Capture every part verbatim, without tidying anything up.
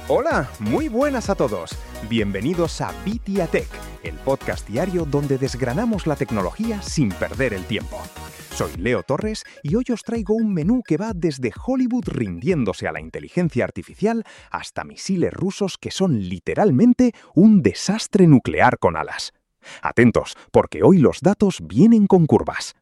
Hola, muy buenas a todos. Bienvenidos a Vitia Tech, el podcast diario donde desgranamos la tecnología sin perder el tiempo. Soy Leo Torres y hoy os traigo un menú que va desde Hollywood rindiéndose a la inteligencia artificial hasta misiles rusos que son literalmente un desastre nuclear con alas. Atentos, porque hoy los datos vienen con curvas.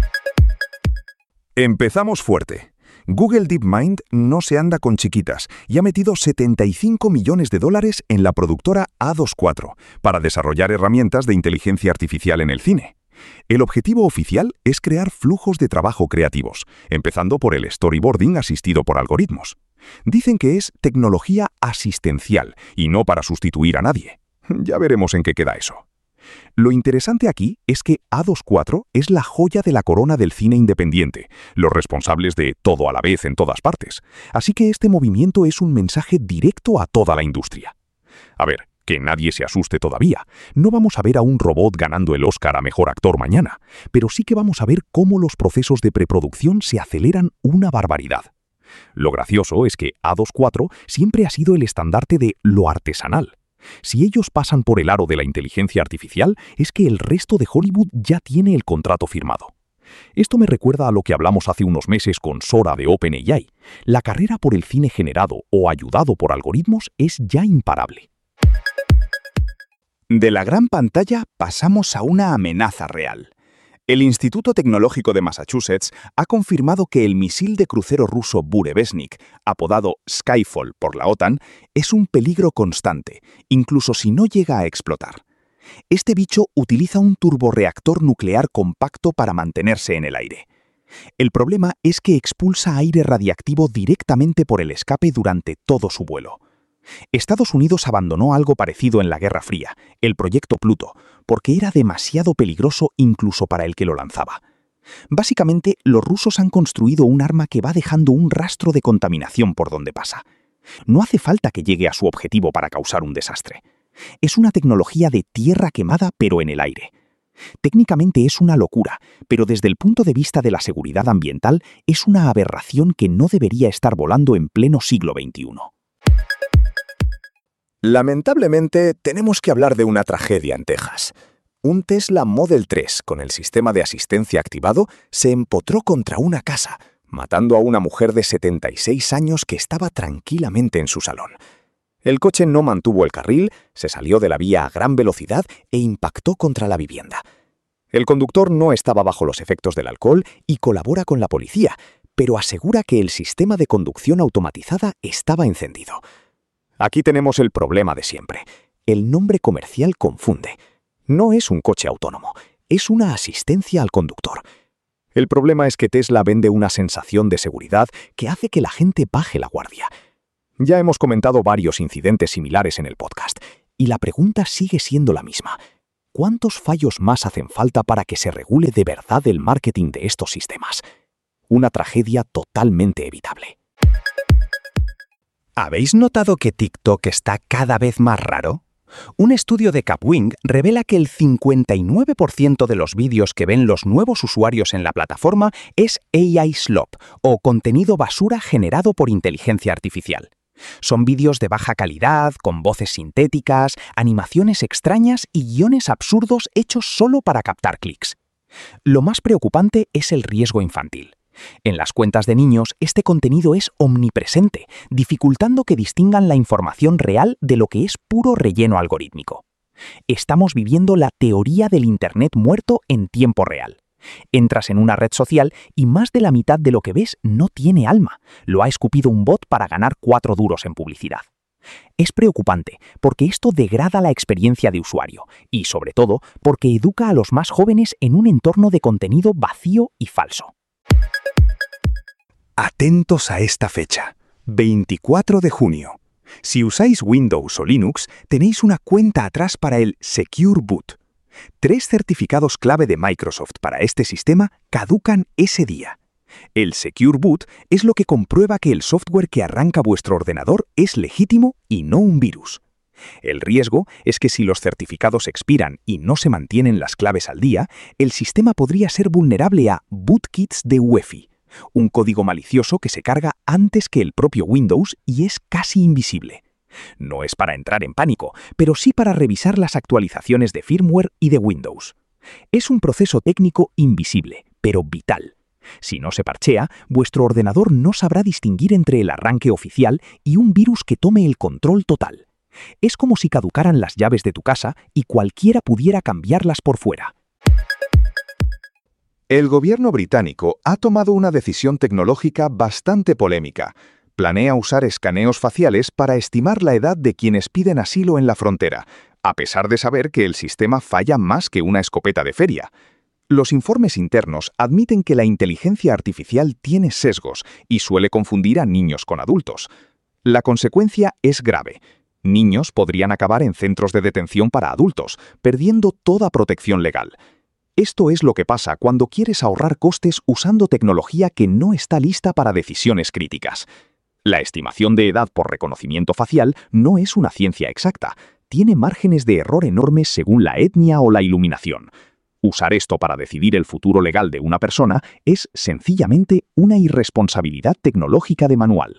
Empezamos fuerte. Google DeepMind no se anda con chiquitas y ha metido setenta y cinco millones de dólares en la productora A veinticuatro para desarrollar herramientas de inteligencia artificial en el cine. El objetivo oficial es crear flujos de trabajo creativos, empezando por el storyboarding asistido por algoritmos. Dicen que es tecnología asistencial y no para sustituir a nadie. Ya veremos en qué queda eso. Lo interesante aquí es que A veinticuatro es la joya de la corona del cine independiente, los responsables de todo a la vez en todas partes. Así que este movimiento es un mensaje directo a toda la industria. A ver, que nadie se asuste todavía. No vamos a ver a un robot ganando el Oscar a Mejor Actor mañana, pero sí que vamos a ver cómo los procesos de preproducción se aceleran una barbaridad. Lo gracioso es que A veinticuatro siempre ha sido el estandarte de lo artesanal. Si ellos pasan por el aro de la inteligencia artificial, es que el resto de Hollywood ya tiene el contrato firmado. Esto me recuerda a lo que hablamos hace unos meses con Sora de OpenAI. La carrera por el cine generado o ayudado por algoritmos es ya imparable. De la gran pantalla pasamos a una amenaza real. El Instituto Tecnológico de Massachusetts ha confirmado que el misil de crucero ruso Burevestnik, apodado Skyfall por la OTAN, es un peligro constante, incluso si no llega a explotar. Este bicho utiliza un turborreactor nuclear compacto para mantenerse en el aire. El problema es que expulsa aire radiactivo directamente por el escape durante todo su vuelo. Estados Unidos abandonó algo parecido en la Guerra Fría, el proyecto Pluto, porque era demasiado peligroso incluso para el que lo lanzaba. Básicamente, los rusos han construido un arma que va dejando un rastro de contaminación por donde pasa. No hace falta que llegue a su objetivo para causar un desastre. Es una tecnología de tierra quemada pero en el aire. Técnicamente es una locura, pero desde el punto de vista de la seguridad ambiental es una aberración que no debería estar volando en pleno siglo veintiuno. Lamentablemente, tenemos que hablar de una tragedia en Texas. Un Tesla Model tres con el sistema de asistencia activado se empotró contra una casa, matando a una mujer de setenta y seis años que estaba tranquilamente en su salón. El coche no mantuvo el carril, se salió de la vía a gran velocidad e impactó contra la vivienda. El conductor no estaba bajo los efectos del alcohol y colabora con la policía, pero asegura que el sistema de conducción automatizada estaba encendido. Aquí tenemos el problema de siempre. El nombre comercial confunde. No es un coche autónomo, es una asistencia al conductor. El problema es que Tesla vende una sensación de seguridad que hace que la gente baje la guardia. Ya hemos comentado varios incidentes similares en el podcast, y la pregunta sigue siendo la misma. ¿Cuántos fallos más hacen falta para que se regule de verdad el marketing de estos sistemas? Una tragedia totalmente evitable. ¿Habéis notado que TikTok está cada vez más raro? Un estudio de Kapwing revela que el cincuenta y nueve por ciento de los vídeos que ven los nuevos usuarios en la plataforma es A I slop, o contenido basura generado por inteligencia artificial. Son vídeos de baja calidad, con voces sintéticas, animaciones extrañas y guiones absurdos hechos solo para captar clics. Lo más preocupante es el riesgo infantil. En las cuentas de niños, este contenido es omnipresente, dificultando que distingan la información real de lo que es puro relleno algorítmico. Estamos viviendo la teoría del Internet muerto en tiempo real. Entras en una red social y más de la mitad de lo que ves no tiene alma. Lo ha escupido un bot para ganar cuatro duros en publicidad. Es preocupante porque esto degrada la experiencia de usuario y, sobre todo, porque educa a los más jóvenes en un entorno de contenido vacío y falso. Atentos a esta fecha, veinticuatro de junio. Si usáis Windows o Linux, tenéis una cuenta atrás para el Secure Boot. Tres certificados clave de Microsoft para este sistema caducan ese día. El Secure Boot es lo que comprueba que el software que arranca vuestro ordenador es legítimo y no un virus. El riesgo es que si los certificados expiran y no se mantienen las claves al día, el sistema podría ser vulnerable a bootkits de U E F I, un código malicioso que se carga antes que el propio Windows y es casi invisible. No es para entrar en pánico, pero sí para revisar las actualizaciones de firmware y de Windows. Es un proceso técnico invisible, pero vital. Si no se parchea, vuestro ordenador no sabrá distinguir entre el arranque oficial y un virus que tome el control total. Es como si caducaran las llaves de tu casa y cualquiera pudiera cambiarlas por fuera. El gobierno británico ha tomado una decisión tecnológica bastante polémica. Planea usar escaneos faciales para estimar la edad de quienes piden asilo en la frontera, a pesar de saber que el sistema falla más que una escopeta de feria. Los informes internos admiten que la inteligencia artificial tiene sesgos y suele confundir a niños con adultos. La consecuencia es grave. Niños podrían acabar en centros de detención para adultos, perdiendo toda protección legal. Esto es lo que pasa cuando quieres ahorrar costes usando tecnología que no está lista para decisiones críticas. La estimación de edad por reconocimiento facial no es una ciencia exacta. Tiene márgenes de error enormes según la etnia o la iluminación. Usar esto para decidir el futuro legal de una persona es sencillamente una irresponsabilidad tecnológica de manual.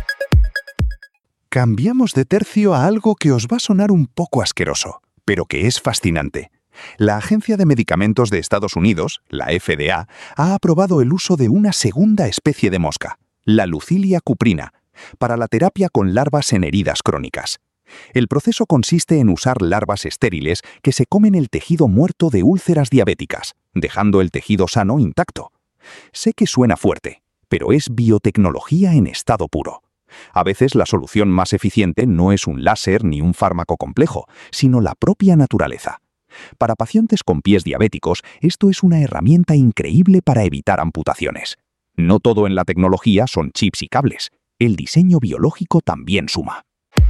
Cambiamos de tercio a algo que os va a sonar un poco asqueroso, pero que es fascinante. La Agencia de Medicamentos de Estados Unidos, la F D A, ha aprobado el uso de una segunda especie de mosca, la Lucilia cuprina, para la terapia con larvas en heridas crónicas. El proceso consiste en usar larvas estériles que se comen el tejido muerto de úlceras diabéticas, dejando el tejido sano intacto. Sé que suena fuerte, pero es biotecnología en estado puro. A veces la solución más eficiente no es un láser ni un fármaco complejo, sino la propia naturaleza. Para pacientes con pies diabéticos, esto es una herramienta increíble para evitar amputaciones. No todo en la tecnología son chips y cables. El diseño biológico también suma.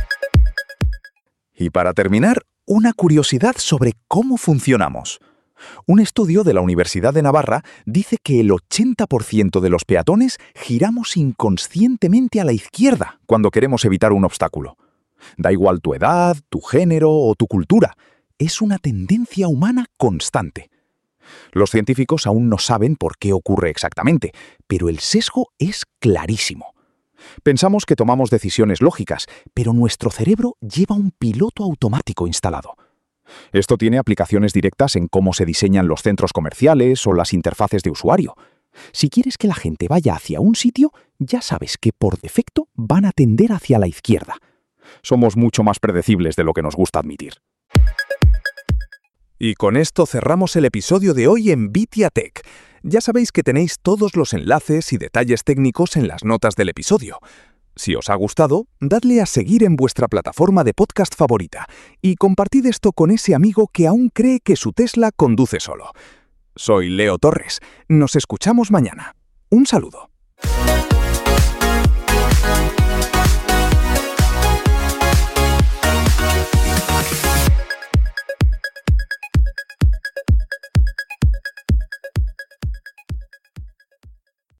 Y para terminar, una curiosidad sobre cómo funcionamos. Un estudio de la Universidad de Navarra dice que el ochenta por ciento de los peatones giramos inconscientemente a la izquierda cuando queremos evitar un obstáculo. Da igual tu edad, tu género o tu cultura. Es una tendencia humana constante. Los científicos aún no saben por qué ocurre exactamente, pero el sesgo es clarísimo. Pensamos que tomamos decisiones lógicas, pero nuestro cerebro lleva un piloto automático instalado. Esto tiene aplicaciones directas en cómo se diseñan los centros comerciales o las interfaces de usuario. Si quieres que la gente vaya hacia un sitio, ya sabes que por defecto van a tender hacia la izquierda. Somos mucho más predecibles de lo que nos gusta admitir. Y con esto cerramos el episodio de hoy en Vitia Tech. Ya sabéis que tenéis todos los enlaces y detalles técnicos en las notas del episodio. Si os ha gustado, dadle a seguir en vuestra plataforma de podcast favorita y compartid esto con ese amigo que aún cree que su Tesla conduce solo. Soy Leo Torres. Nos escuchamos mañana. Un saludo.